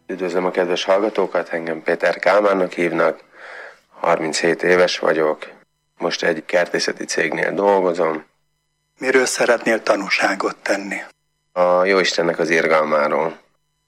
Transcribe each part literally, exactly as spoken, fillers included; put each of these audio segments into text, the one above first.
Üdvözlöm a kedves hallgatókat, engem Péter Kálmánnak hívnak, harminchét éves vagyok, most egy kertészeti cégnél dolgozom. Miről szeretnél tanúságot tenni? A Jóistennek az irgalmáról.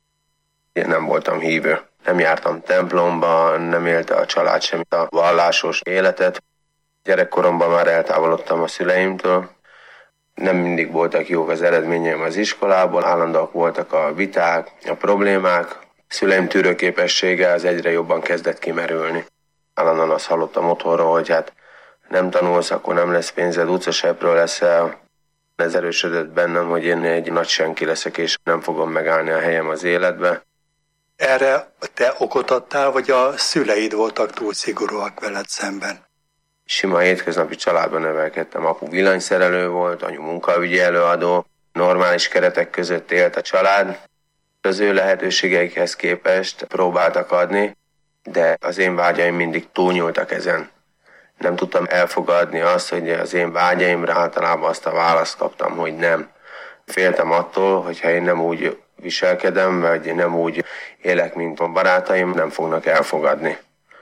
Én nem voltam hívő, nem jártam templomba, nem élte a család sem a vallásos életet. Gyerekkoromban már eltávolodtam a szüleimtől. Nem mindig voltak jók az eredményeim az iskolából, állandóak voltak a viták, a problémák. Szüleim tűrőképessége az egyre jobban kezdett kimerülni. Állandóan azt hallottam otthonról, hogy hát nem tanulsz, akkor nem lesz pénzed, utcaseprő leszel. Ez erősödött bennem, hogy én egy nagy senki leszek, és nem fogom megállni a helyem az életbe. Erre te okot adtál, vagy a szüleid voltak túl szigorúak veled szemben? Sima hétköznapi családban nevelkedtem. Apu villanyszerelő volt, anyu munkaügyi előadó, normális keretek között élt a család. Az ő lehetőségeikhez képest próbáltak adni, de az én vágyaim mindig túlnyúltak ezen. Nem tudtam elfogadni azt, hogy az én vágyaimra általában azt a választ kaptam, hogy nem. Féltem attól, hogyha én nem úgy viselkedem, vagy nem úgy élek, mint a barátaim, nem fognak elfogadni.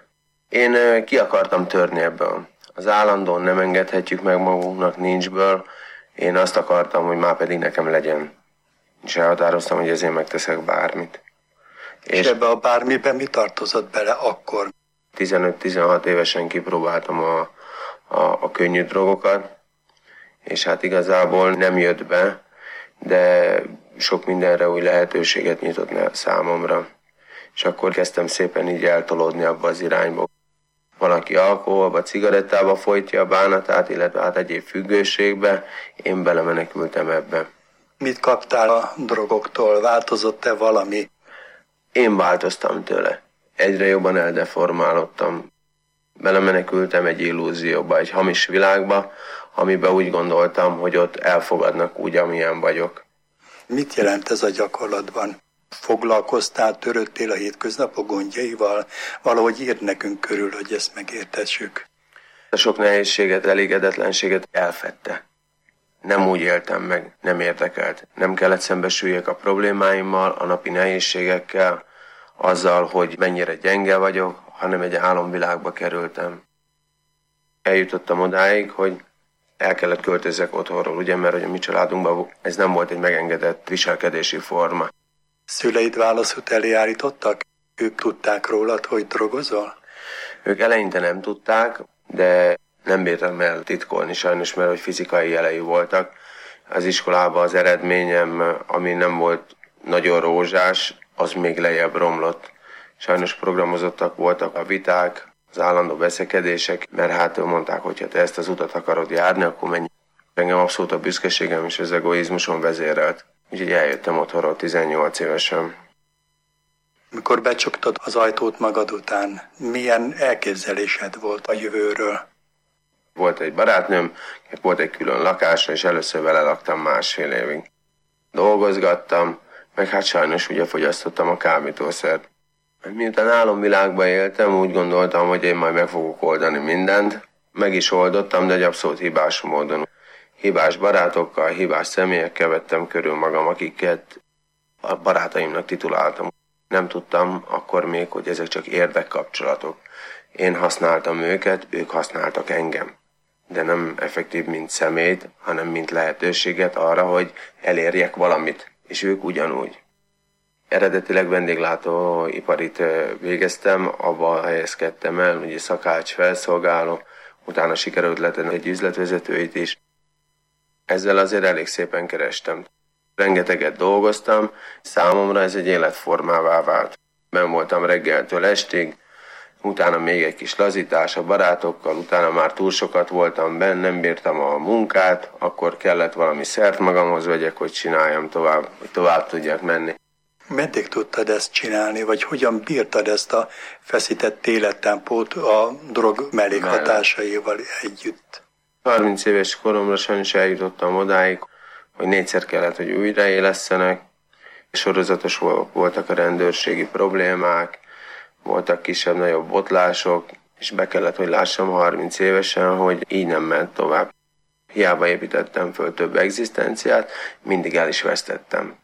Én ki akartam törni ebből. Az állandóan nem engedhetjük meg magunknak, nincsből. Én azt akartam, hogy már pedig nekem legyen. És elhatároztam, hogy ezért megteszek bármit. És, és ebbe a bármiben mi tartozott bele akkor? tizenöt-tizenhat évesen kipróbáltam a, a, a könnyű drogokat, és hát igazából nem jött be, de sok mindenre új lehetőséget nyitott számomra. És akkor kezdtem szépen így eltolódni abba az irányba. Valaki alkoholba, cigarettába folytja a bánatát, illetve hát egyéb függőségbe, én belemenekültem ebbe. Mit kaptál a drogoktól? Változott-e valami? Én változtam tőle. Egyre jobban eldeformálódtam. Belemenekültem egy illúzióba, egy hamis világba, amiben úgy gondoltam, hogy ott elfogadnak úgy, amilyen vagyok. Mit jelent ez a gyakorlatban? Foglalkoztál, törődtél a hétköznapok gondjaival? Valahogy írd nekünk körül, hogy ezt megértessük. A sok nehézséget, elégedetlenséget elfedte. Nem úgy éltem meg, nem érdekelt. Nem kellett szembesüljek a problémáimmal, a napi nehézségekkel, azzal, hogy mennyire gyenge vagyok, hanem egy álomvilágba kerültem. Eljutottam odáig, hogy el kellett költözzek otthonról, ugye, mert hogy a mi családunkban ez nem volt egy megengedett viselkedési forma. Szüleid válaszút elé állítottak? Ők tudták rólad, hogy drogozol? Ők eleinte nem tudták, de nem bírtam el titkolni sajnos, mert hogy fizikai jelei voltak. Az iskolában az eredményem, ami nem volt nagyon rózsás, az még lejjebb romlott. Sajnos programozottak voltak a viták, az állandó veszekedések, mert hát mondták, hogy ha te ezt az utat akarod járni, akkor menj. Engem abszolút a büszkeségem és az egoizmuson vezérelt. Úgyhogy eljöttem otthonról tizennyolc évesen. Mikor becsuktad az ajtót magad után, milyen elképzelésed volt a jövőről? Volt egy barátnőm, volt egy külön lakása, és először vele laktam másfél évig. Dolgozgattam, meg hát sajnos ugye fogyasztottam a kábítószert. Miután álomvilágban éltem, úgy gondoltam, hogy én majd meg fogok oldani mindent. Meg is oldottam, de egy abszolút hibás módon. Hibás barátokkal, hibás személyekkel vettem körül magam, akiket a barátaimnak tituláltam. Nem tudtam akkor még, hogy ezek csak érdekkapcsolatok. Én használtam őket, ők használtak engem. De nem effektív, mint személyt, hanem mint lehetőséget arra, hogy elérjek valamit. És ők ugyanúgy. Eredetileg vendéglátóiparit végeztem, abba helyezkedtem el, ugye szakács felszolgáló, utána sikerült letenni egy üzletvezetőit is. Ezzel azért elég szépen kerestem. Rengeteget dolgoztam, számomra ez egy életformává vált. Ben voltam reggeltől estig, utána még egy kis lazítás a barátokkal, utána már túl sokat voltam benn, nem bírtam a munkát, akkor kellett valami szert magamhoz vegyek, hogy csináljam tovább, hogy tovább tudjak menni. Meddig tudtad ezt csinálni, vagy hogyan bírtad ezt a feszített élettempót a drog mellékhatásaival együtt? harminc éves koromra sajnos eljutottam odáig, hogy négyszer kellett, hogy újraélesszenek. Sorozatos voltak a rendőrségi problémák, voltak kisebb-nagyobb botlások, és be kellett, hogy lássam harminc évesen, hogy így nem ment tovább. Hiába építettem föl több egzisztenciát, mindig el is vesztettem.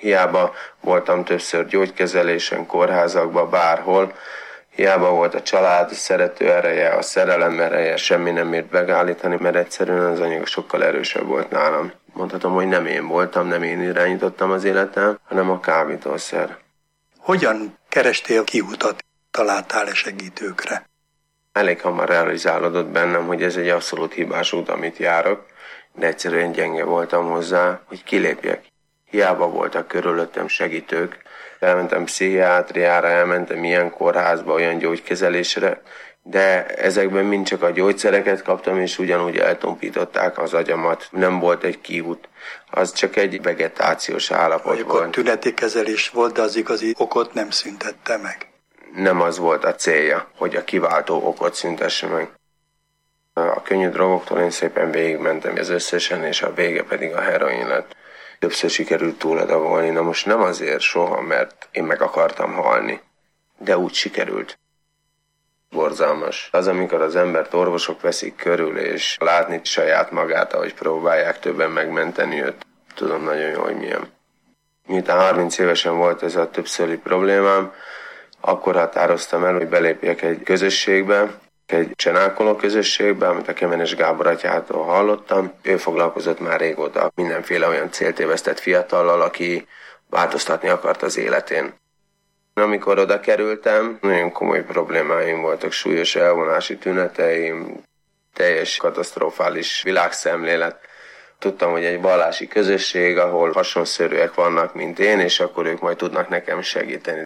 Hiába voltam többször gyógykezelésen, kórházakban, bárhol, hiába volt a család szerető ereje, a szerelem ereje, semmi nem ért megállítani, mert egyszerűen az anyag sokkal erősebb volt nálam. Mondhatom, hogy nem én voltam, nem én irányítottam az életem, hanem a kábítószer. Hogyan kerestél kiutat, találtál-e segítőkre? Elég hamar realizálódott bennem, hogy ez egy abszolút hibás út, amit járok, de egyszerűen gyenge voltam hozzá, hogy kilépjek. Hiába voltak körülöttem segítők, elmentem pszichiátriára, elmentem ilyen kórházba, olyan gyógykezelésre, de ezekben mind csak a gyógyszereket kaptam, és ugyanúgy eltompították az agyamat. Nem volt egy kiút, az csak egy vegetációs állapot Akkor volt. tüneti kezelés volt, de az igazi okot nem szüntette meg. Nem az volt a célja, hogy a kiváltó okot szüntesse meg. A könnyű drogoktól én szépen végigmentem az összesen, és a vége pedig a heroin lett. Többször sikerült túladagolni, na most nem azért soha, mert én meg akartam halni, de úgy sikerült. Borzalmas. Az, amikor az embert orvosok veszik körül, és látni saját magát, ahogy próbálják többen megmenteni őt, tudom nagyon jól, hogy milyen. Miután harminc évesen volt ez a többszöri problémám, akkor határoztam el, hogy belépjek egy közösségbe, egy csenálkoló közösségbe, amit a Kemenes Gábor atyától hallottam. Ő foglalkozott már régóta mindenféle olyan céltévesztett fiatallal, aki változtatni akart az életén. Amikor oda kerültem, nagyon komoly problémáim voltak, súlyos elvonási tüneteim, teljes katasztrofális világszemlélet. Tudtam, hogy egy vallási közösség, ahol hasonszörűek vannak, mint én, és akkor ők majd tudnak nekem segíteni.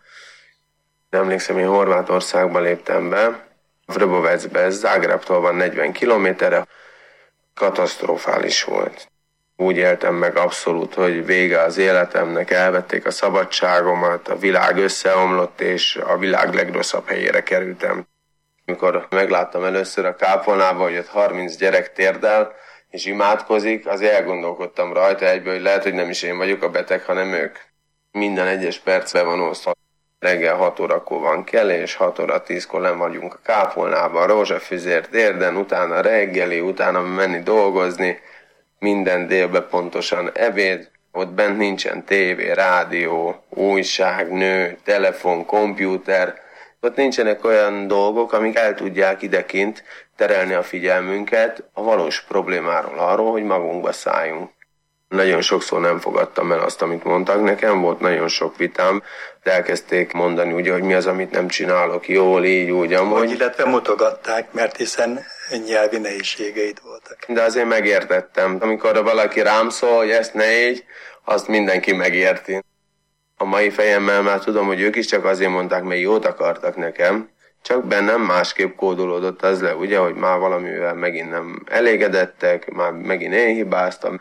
Emlékszem, én Horvátországba léptem be, Vrbovecbe, ez Zágrábtól van negyven kilométerre, katasztrofális volt. Úgy éltem meg abszolút, hogy vége az életemnek, elvették a szabadságomat, a világ összeomlott, és a világ legrosszabb helyére kerültem. Amikor megláttam először a kápolnába, hogy ott harminc gyerek térdel, és imádkozik, azért elgondolkodtam rajta egyből, hogy lehet, hogy nem is én vagyok a beteg, hanem ők. Minden egyes percben van osztva. Reggel hat órakor van kelés, hat óra tízkor nem vagyunk a kápolnában, rózsafüzért érden, utána reggeli, utána menni dolgozni, minden délben pontosan ebéd, ott bent nincsen tévé, rádió, újság, nő, telefon, kompjúter, ott nincsenek olyan dolgok, amik el tudják idekint terelni a figyelmünket a valós problémáról, arról, hogy magunkba szálljunk. Nagyon sokszor nem fogadtam el azt, amit mondtak nekem, volt nagyon sok vitám, de elkezdték mondani ugye, hogy mi az, amit nem csinálok jól, így, úgy, amúgy. Vagy illetve mutogatták, mert hiszen nyelvi nehézségeid voltak. De azért megértettem. Amikor valaki rám szól, hogy ezt ne így, azt mindenki megérti. A mai fejemmel már tudom, hogy ők is csak azért mondták, mert jót akartak nekem, csak bennem másképp kódolódott az le, ugye, hogy már valamivel megint nem elégedettek, már megint én hibáztam.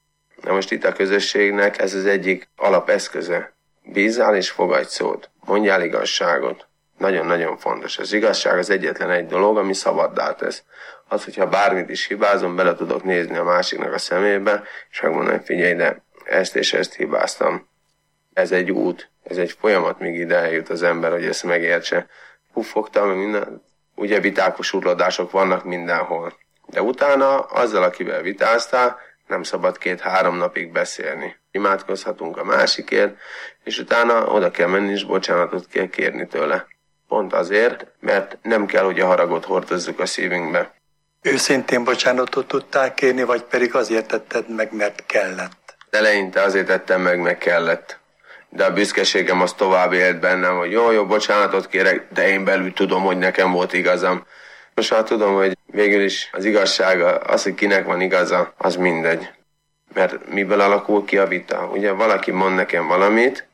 Na most itt a közösségnek ez az egyik alapeszköze. Bízzál és fogadj szót. Mondjál igazságot. Nagyon-nagyon fontos. Az igazság az egyetlen egy dolog, ami szabaddá tesz. Az, hogyha bármit is hibázom, bele tudok nézni a másiknak a szemébe, és megmondani, figyelj, de ezt és ezt hibáztam. Ez egy út, ez egy folyamat, míg ide eljut az ember, hogy ezt megértse. Puffogtam, minden, ugye vitákos urlodások vannak mindenhol. De utána azzal, akivel vitáztál, nem szabad két-három napig beszélni. Imádkozhatunk a másikért, és utána oda kell menni, és bocsánatot kell kérni tőle. Pont azért, mert nem kell, hogy a haragot hordozzuk a szívünkbe. Őszintén bocsánatot tudtál kérni, vagy pedig azért tetted meg, mert kellett? Eleinte azért tettem meg, meg kellett. De a büszkeségem az tovább élt bennem, hogy jó, jó, bocsánatot kérek, de én belül tudom, hogy nekem volt igazam. Most már tudom, hogy végül is az igazsága, az, hogy kinek van igaza, az mindegy. Mert miből alakul ki a vita? Ugye valaki mond nekem valamit,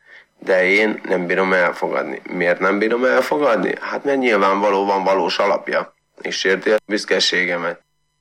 de én nem bírom elfogadni. Miért nem bírom elfogadni? Hát mert nyilvánvaló van valós alapja, és sérti a büszkeségemet.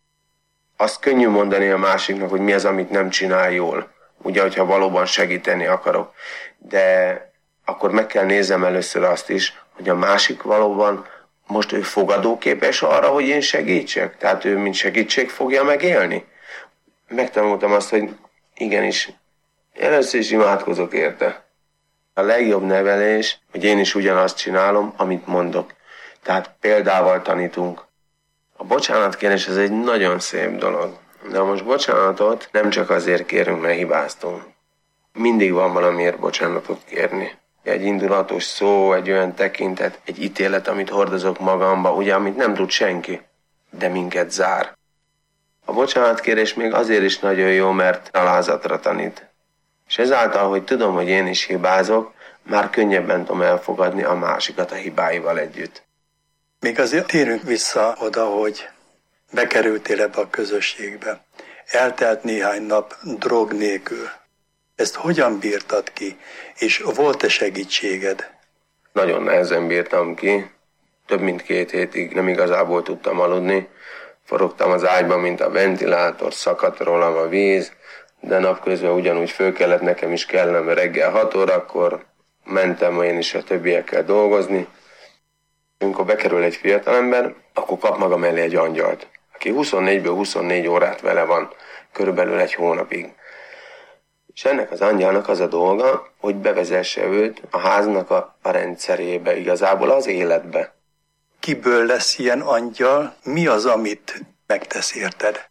Azt könnyű mondani a másiknak, hogy mi az, amit nem csinál jól. Ugye, hogyha valóban segíteni akarok. De akkor meg kell néznem először azt is, hogy a másik valóban most ő fogadóképes arra, hogy én segítsek? Tehát ő mint segítség fogja megélni? Megtanultam azt, hogy igenis, először is imádkozok érte. A legjobb nevelés, hogy én is ugyanazt csinálom, amit mondok. Tehát példával tanítunk. A bocsánatkérés ez egy nagyon szép dolog. De most bocsánatot nem csak azért kérünk, mert hibáztunk. mindig van valamiért bocsánatot kérni. Egy indulatos szó, egy olyan tekintet, egy ítélet, amit hordozok magamba, ugye, amit nem tud senki, de minket zár. A bocsánatkérés még azért is nagyon jó, mert alázatra tanít. És ezáltal, hogy tudom, hogy én is hibázok, már könnyebben tudom elfogadni a másikat a hibáival együtt. Még azért térünk vissza oda, hogy bekerültél ebbe a közösségbe. Eltelt néhány nap drog nélkül. Ezt hogyan bírtad ki, és volt-e segítséged? Nagyon nehezen bírtam ki. Több mint két hétig nem igazából tudtam aludni. Forogtam az ágyban, mint a ventilátor, szakadt rólam a víz, de napközben ugyanúgy föl kellett nekem is kellnem reggel hat órakor, mentem én is a többiekkel dolgozni. Amikor bekerül egy fiatalember, akkor kap maga mellé egy angyalt, aki huszonnégyből huszonnégy órát vele van, körülbelül egy hónapig. És ennek az angyalnak az a dolga, hogy bevezesse őt a háznak a, a rendszerébe, igazából az életbe. Kiből lesz ilyen angyal? Mi az, amit megtesz érted?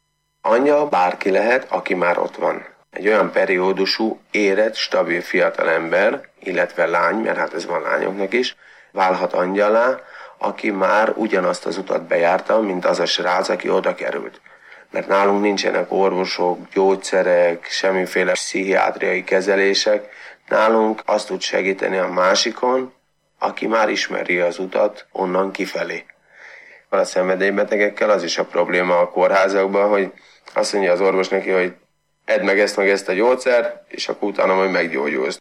Angyal bárki lehet, aki már ott van. Egy olyan periódusú, érett, stabil fiatalember, illetve lány, mert hát ez van lányoknak is, válhat angyalá, aki már ugyanazt az utat bejárta, mint az a srác, aki oda került. Mert nálunk nincsenek orvosok, gyógyszerek, semmiféle pszichiátriai kezelések. Nálunk azt tud segíteni a másikon, aki már ismeri az utat onnan kifelé. A szenvedélybetegekkel az is a probléma a kórházakban, hogy azt mondja az orvos neki, hogy edd meg ezt meg ezt a gyógyszert, és akkor utána majd meggyógyulsz.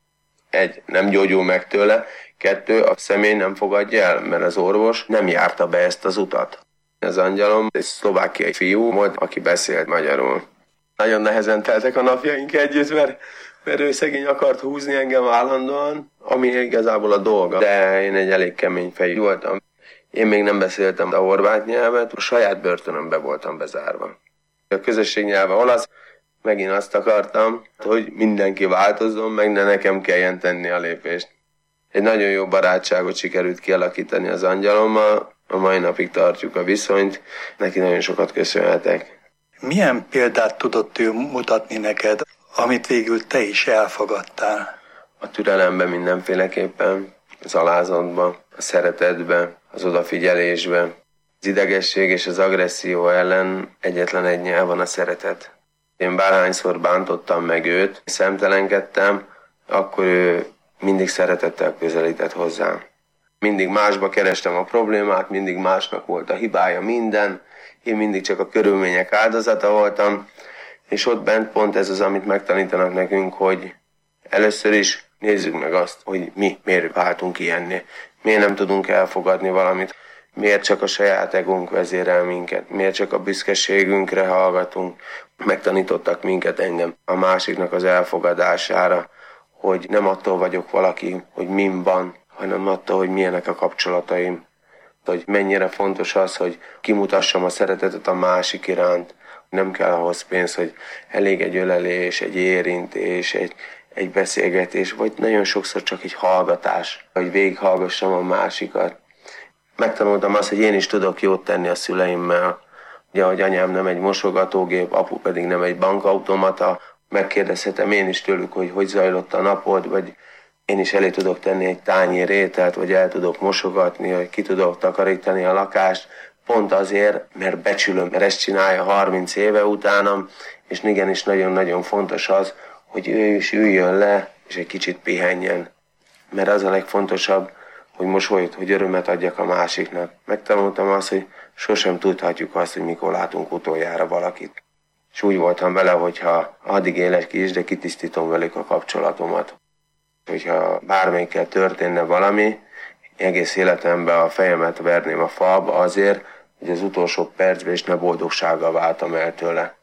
Egy, nem gyógyul meg tőle, kettő, a személy nem fogadja el, mert az orvos nem járta be ezt az utat. Az angyalom egy szlovákiai fiú volt, aki beszélt magyarul. Nagyon nehezen teltek a napjaink együtt, mert, mert ő szegény akart húzni engem állandóan, ami igazából a dolga. De én egy elég kemény fejű voltam. Én még nem beszéltem a horvát nyelvet, a saját börtönömbe voltam bezárva. A közösség nyelve olasz, megint azt akartam, hogy mindenki változzon, meg ne nekem kelljen tenni a lépést. Egy nagyon jó barátságot sikerült kialakítani az angyalommal, a mai napig tartjuk a viszonyt, neki nagyon sokat köszönhetek. Milyen példát tudott ő mutatni neked, amit végül te is elfogadtál? A türelemben mindenféleképpen, az alázatban, a szeretetben, az odafigyelésben. Az idegesség és az agresszió ellen egyetlen egy nyelv van, a szeretet. Én bárhányszor bántottam meg őt, szemtelenkedtem, akkor ő mindig szeretettel közelített hozzám. Mindig másba kerestem a problémát, mindig másnak volt a hibája minden, én mindig csak a körülmények áldozata voltam, és ott bent pont ez az, amit megtanítanak nekünk, hogy először is nézzük meg azt, hogy mi miért váltunk ilyenné, miért nem tudunk elfogadni valamit, miért csak a saját egónk vezérel minket, miért csak a büszkeségünkre hallgatunk. Megtanítottak minket, engem a másiknak az elfogadására, hogy nem attól vagyok valaki, hogy min van, hanem attól, hogy milyenek a kapcsolataim. Hogy mennyire fontos az, hogy kimutassam a szeretetet a másik iránt. Nem kell ahhoz pénz, hogy elég egy ölelés, egy érintés, egy, egy beszélgetés, vagy nagyon sokszor csak egy hallgatás, hogy végighallgassam a másikat. Megtanultam azt, hogy én is tudok jót tenni a szüleimmel. Ugye, hogy anyám nem egy mosogatógép, apu pedig nem egy bankautomata. Megkérdezhetem én is tőlük, hogy hogy zajlott a napod, vagy én is elé tudok tenni egy tányér ételt, vagy el tudok mosogatni, vagy ki tudok takarítani a lakást. Pont azért, mert becsülöm, mert ezt csinálja harminc éve utánam, és igenis nagyon-nagyon fontos az, hogy ő is üljön le, és egy kicsit pihenjen. Mert az a legfontosabb, hogy mosolyt, hogy örömet adjak a másiknak. Megtanultam azt, hogy sosem tudhatjuk azt, hogy mikor látunk utoljára valakit. És úgy voltam vele, hogyha addig élek ki is, de kitisztítom velük a kapcsolatomat. Hogyha bármelyikkel történne valami, egész életemben a fejemet verném a falba azért, hogy az utolsó percben is ne boldogsággal váltam el tőle.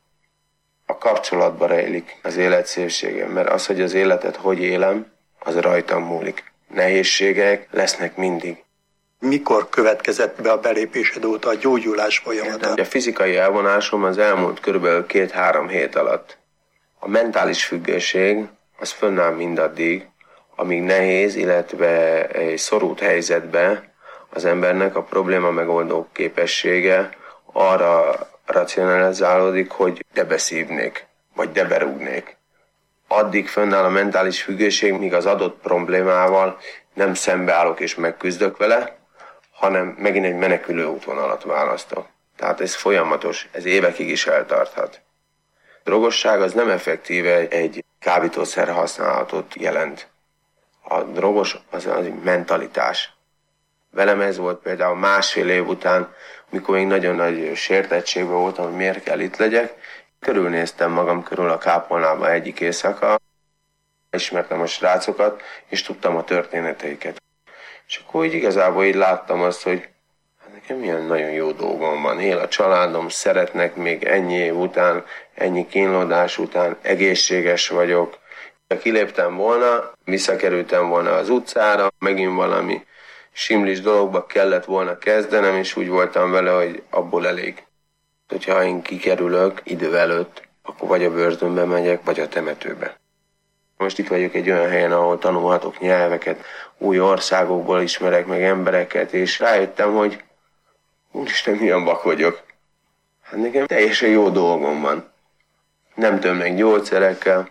A kapcsolatban rejlik az élet szépsége, mert az, hogy az életet hogy élem, az rajtam múlik. Nehézségek lesznek mindig. Mikor következett be a belépésed óta a gyógyulás folyamata? A fizikai elvonásom az elmúlt körülbelül két-három hét alatt. A mentális függőség az fönnáll mindaddig, amíg nehéz, illetve egy szorult helyzetben az embernek a probléma megoldó képessége arra racionalizálódik, hogy debeszívnék, vagy deberúgnék. addig fönnáll a mentális függőség, míg az adott problémával nem szembeállok és megküzdök vele, hanem megint egy menekülő útvonalat választok. Tehát ez folyamatos, ez évekig is eltarthat. A drogosság az nem effektíve egy kábítószer használatot jelent. A drogos az az mentalitás. Velem ez volt például másfél év után, mikor még nagyon nagy sértettségben voltam, hogy miért kell itt legyek. Körülnéztem magam körül a kápolnában egyik éjszaka, ismertem a srácokat, és tudtam a történeteiket. És akkor így igazából így láttam azt, hogy hát nekem milyen nagyon jó dolgom van. Él a családom, szeretnek még ennyi év után, ennyi kínlódás után, egészséges vagyok. Ha kiléptem volna, visszakerültem volna az utcára, megint valami simlis dologba kellett volna kezdenem, és úgy voltam vele, hogy abból elég. Hogyha én kikerülök idő előtt, akkor vagy a börtönbe megyek, vagy a temetőbe. Most itt vagyok egy olyan helyen, ahol tanulhatok nyelveket, új országokból ismerek meg embereket, és rájöttem, hogy úristen, milyen vak vagyok. Hát nekem teljesen jó dolgom van. Nem tömnek gyógyszerekkel.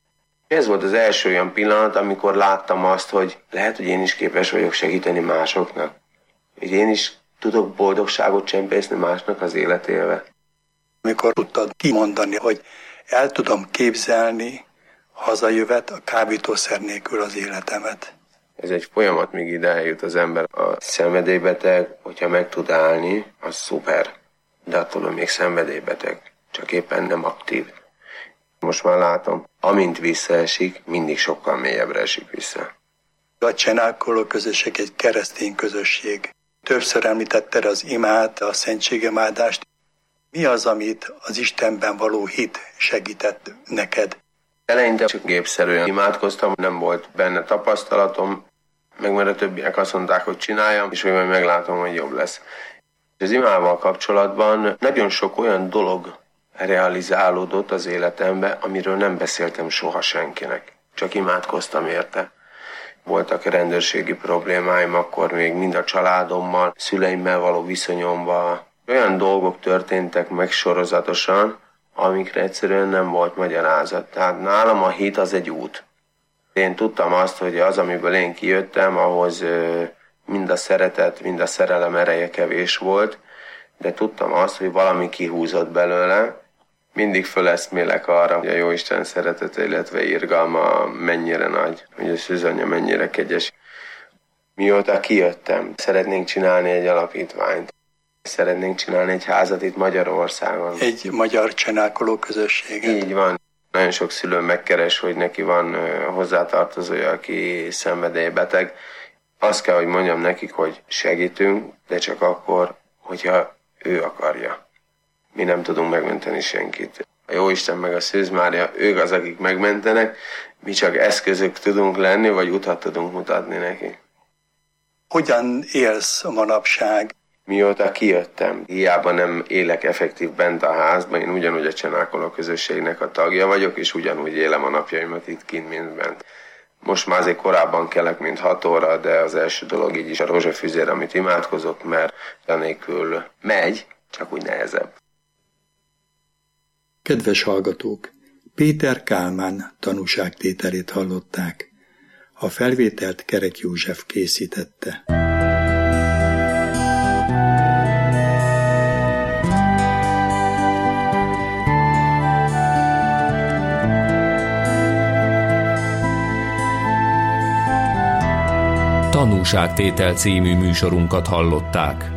Ez volt az első olyan pillanat, amikor láttam azt, hogy lehet, hogy én is képes vagyok segíteni másoknak. Hogy én is tudok boldogságot csempészni másnak az életébe. Amikor tudtad kimondani, hogy el tudom képzelni hazajövet a kábítószer nélkül az életemet. Ez egy folyamat, míg ide eljut az ember. A szenvedélybeteg, hogyha meg tud állni, az szuper. De attól még szenvedélybeteg, csak éppen nem aktív. Most már látom, amint visszaesik, mindig sokkal mélyebbre esik vissza. A csenálkoló közösség egy keresztény közösség. Többször említetted az imát, a szentségemádást. Mi az, amit az Istenben való hit segített neked? Eleinte csak gépszerűen imádkoztam, nem volt benne tapasztalatom, meg mert a többiek azt mondták, hogy csináljam, és hogy majd meglátom, hogy jobb lesz. Az imával kapcsolatban nagyon sok olyan dolog realizálódott az életembe, amiről nem beszéltem soha senkinek. Csak imádkoztam érte. Voltak rendőrségi problémáim, akkor még mind a családommal, szüleimmel való viszonyomban. Olyan dolgok történtek meg sorozatosan, amikre egyszerűen nem volt magyarázat. Tehát nálam a hit az egy út. Én tudtam azt, hogy az, amiből én kijöttem, ahhoz mind a szeretet, mind a szerelem ereje kevés volt, de tudtam azt, hogy valami kihúzott belőle. Mindig föleszmélek arra, hogy a Jóisten szeretete, illetve irgalma mennyire nagy, hogy a szűzanyja mennyire kegyes. Mióta kijöttem, szeretnénk csinálni egy alapítványt. Szeretnénk csinálni egy házat itt Magyarországon. Egy magyar csenálkoló közösséget. Így van. Nagyon sok szülő megkeres, hogy neki van hozzátartozója, aki szenvedélybeteg. Azt kell, hogy mondjam nekik, hogy segítünk, de csak akkor, hogyha ő akarja. Mi nem tudunk megmenteni senkit. A Jóisten meg a Szűz Mária, ők az, akik megmentenek, mi csak eszközök tudunk lenni, vagy utat tudunk mutatni neki. Hogyan élsz manapság? Mióta kijöttem, hiába nem élek effektív bent a házban, én ugyanúgy a csenálkoló közösségnek a tagja vagyok, és ugyanúgy élem a napjaimat itt kint, mint bent. Most már azért korábban kelek, mint hat óra, de az első dolog így is a rózsafüzér, amit imádkozok, mert anélkül megy, csak úgy nehezebb. Kedves hallgatók! Péter Kálmán tanúságtételét hallották. A felvételt Kerek József készítette. Tanúságtétel című műsorunkat hallották.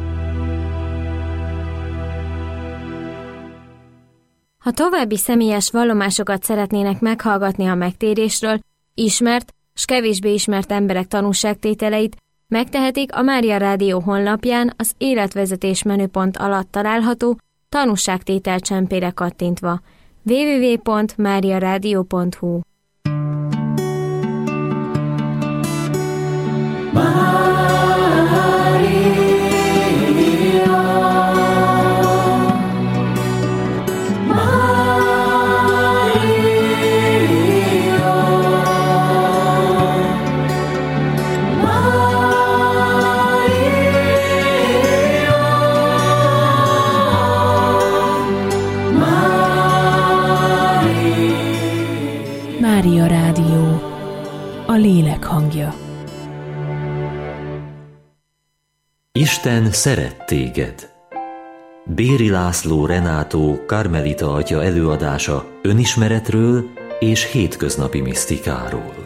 Ha további személyes vallomásokat szeretnének meghallgatni a megtérésről, ismert s kevésbé ismert emberek tanúságtételeit, megtehetik a Mária Rádió honlapján az életvezetés menüpont alatt található tanúságtétel csempére kattintva. double-u double-u double-u pont mária rádió pont hu Isten szeret téged. Béri László Renátó karmelita atya előadása önismeretről és hétköznapi misztikáról.